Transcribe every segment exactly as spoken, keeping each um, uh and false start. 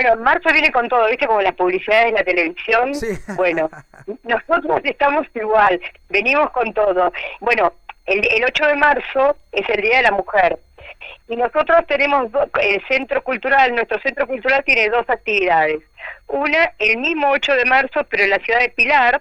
Bueno, marzo viene con todo, ¿viste? Como las publicidades de la televisión. Sí. Bueno, nosotros estamos igual, venimos con todo. Bueno, el, el ocho de marzo es el Día de la Mujer. Y nosotros tenemos do, el Centro Cultural, nuestro Centro Cultural tiene dos actividades. Una, el mismo ocho de marzo, pero en la ciudad de Pilar,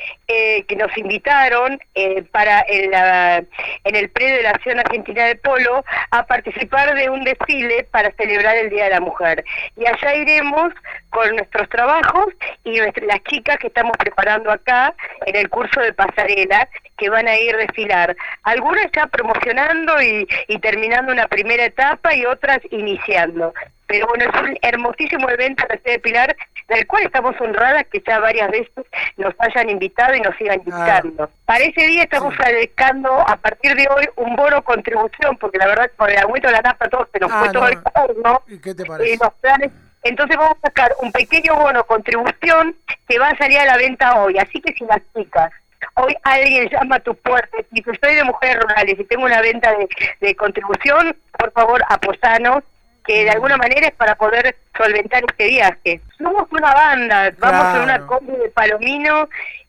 eh, que nos invitaron eh, para en, la, en el predio de la Acción Argentina de Polo a participar de un desfile para celebrar el Día de la Mujer. Y allá iremos con nuestros trabajos y nuestra, las chicas que estamos preparando acá en el curso de pasarela, que van a ir a desfilar. Algunas ya promocionando y, y terminando una primera etapa y otras iniciando. Pero bueno, es un hermosísimo evento de de Pilar, del cual estamos honradas que ya varias veces nos hayan invitado y nos sigan invitando. Ah, Para ese día estamos sí. acercando a partir de hoy un bono contribución, porque la verdad con el aumento de la nafta todo se nos ah, fue no. todo el horno. ¿Y qué te parece? Y los planes, entonces vamos a sacar un pequeño bono contribución que va a salir a la venta hoy. Así que si las chicas, hoy alguien llama a tu puerta y dice, soy de Mujeres Rurales y tengo una venta de, de contribución, por favor apoyanos, que de alguna manera es para poder solventar este viaje. Somos una banda, vamos claro. en una combi de Palomino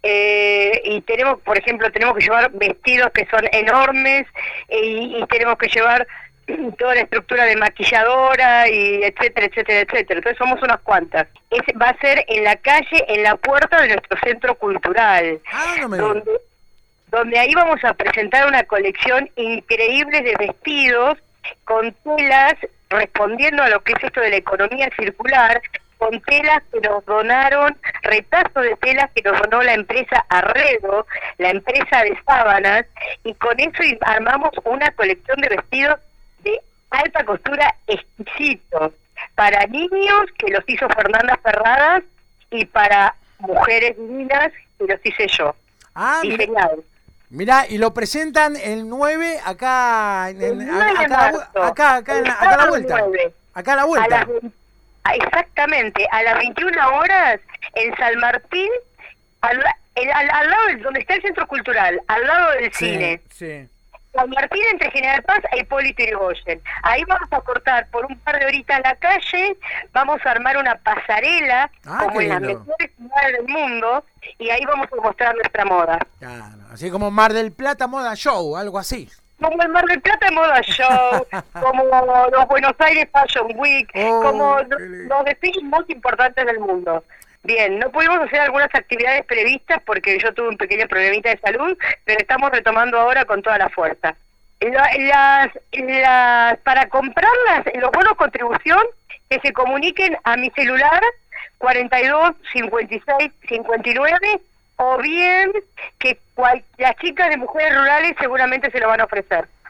eh, y tenemos, por ejemplo, tenemos que llevar vestidos que son enormes eh, y, y tenemos que llevar toda la estructura de maquilladora y etcétera, etcétera, etcétera. Entonces somos unas cuantas. Es, va a ser en la calle, en la puerta de nuestro centro cultural, ah, no me donde, donde ahí vamos a presentar una colección increíble de vestidos con telas, respondiendo a lo que es esto de la economía circular, con telas que nos donaron, retazos de telas que nos donó la empresa Arredo, la empresa de sábanas, y con eso armamos una colección de vestidos de alta costura exquisitos, para niños, que los hizo Fernanda Ferradas, y para mujeres divinas, que los hice yo, ah, diseñados. Mirá, y lo presentan el nueve acá, en, en, el nueve acá, de marzo, acá, acá, en la, acá a la vuelta. Acá a la vuelta. A las, exactamente, a las veintiuna horas en San Martín, al, el, al, al lado de donde está el Centro Cultural, al lado del sí, cine. Sí. San Martín entre General Paz e Hipólito Yrigoyen. Ahí vamos a cortar por un par de horitas la calle, vamos a armar una pasarela, ah, como en las lindo. mejores ciudades del mundo, y ahí vamos a mostrar nuestra moda. Claro, así como Mar del Plata Moda Show, algo así. Como el Mar del Plata Moda Show, como los Buenos Aires Fashion Week, oh, como los, los desfiles más importantes del mundo. Bien, no pudimos hacer algunas actividades previstas porque yo tuve un pequeño problemita de salud, pero estamos retomando ahora con toda la fuerza. La, las, las, para comprarlas, los bonos contribución, que se comuniquen a mi celular cuarenta y dos, cincuenta y seis, cincuenta y nueve, o bien que cual, las chicas de Mujeres Rurales seguramente se lo van a ofrecer.